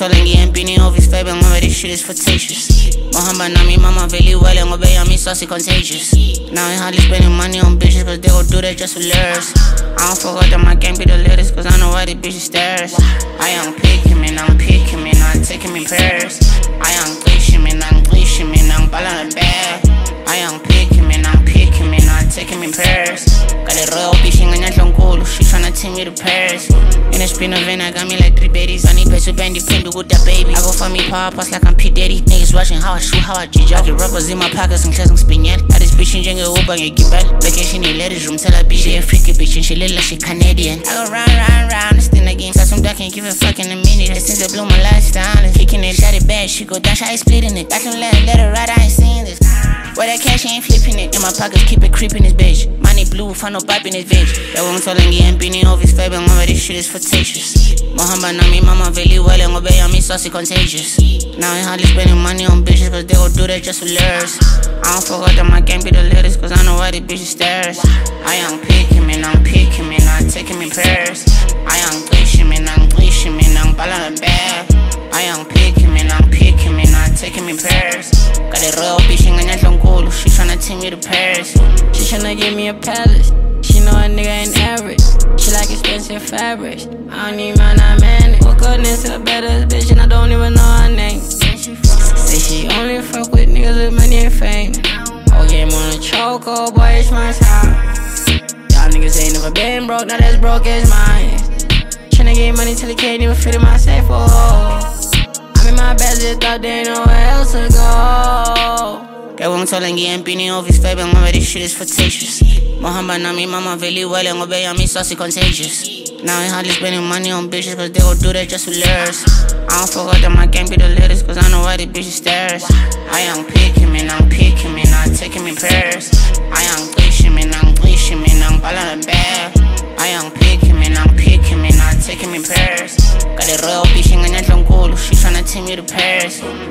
ngithola ngiyempini office baby ngoba this shit is flirtatious. Mohamba nami mama vele well ngoba yami saucy contagious. Now I hardly spending money on bitches cause they gon' do that just for lures. I don't fuck with my gang be the latest cause I know why the bitches stares. I am picking me, I'm picking me, I'm taking me pairs. I am glitching me, I'm ballin' the bag. I am picking me, I'm picking me, I'm taking me pairs. Got it royal bitch in a she tryna take me to Paris. In a spin of vein, I got me like 3 babies. I need pace to bend depend with that baby. I go for me pass like I'm P. Diddy. Niggas watching how I shoot, how I judge. I get rappers in my pockets and class and spin yet. I this bitch in jungle, Uber, and get back. Vacation in ladies room, tell her bitch she a freaky bitch and she look like she Canadian. I go round, this thing again. Got some duck and give a fuck in a minute. Since I blew my lifestyle and kicking it, shot it bad. She go down, shot it splitting it. Got some let her ride, I ain't seen this. Where that cash, ain't flipping it. In my pockets, keep it creeping this bitch. Money blue, find no pipe in this bitch. That won't tell and get empty in office, baby. Ngoba this shit is flirtatious. Mohamba nami mama vele well ngoba yami saucy contagious. Now I hardly spending money on bitches cause they gon' do that just for lures. I don't fuck with them, I can't be the latest cause I know why the bitches stares. I am picking me, I'm picking me, I'm taking me pairs. I am glitching me, I'm ballin' the bag. I am picking me, I'm picking me, I'm taking me pairs. Got it royal bitch in a she tryna take me to Paris. She tryna give me a palace. She know a nigga ain't average. She like expensive fabrics. I don't need mine, I manage. Woke up next to the baddest bitch and I don't even know her name. Say she only fuck with niggas with money and fame. Oh, game on a choco, boy, it's my house. Y'all niggas ain't never been broke, not as broke as mine. Tryna get money till it can't even fit in my safe. I'm in my bed, just thought there ain't nowhere else to go. That won't tell and get empty in office, baby. Ngoba this shit is flirtatious. Mohamba nami mama vele well ngoba yami saucy contagious. Now I hardly spending money on bitches cause they gon' do that just for lures. I don't fuck with them, I can't be the latest cause I know why the bitches stares. I am picking me, I'm taking me pairs. I am glitching me, I'm ballin' the bag. I am picking me, I'm taking me pairs. Got it royal bitch in a she tryna take me to Paris.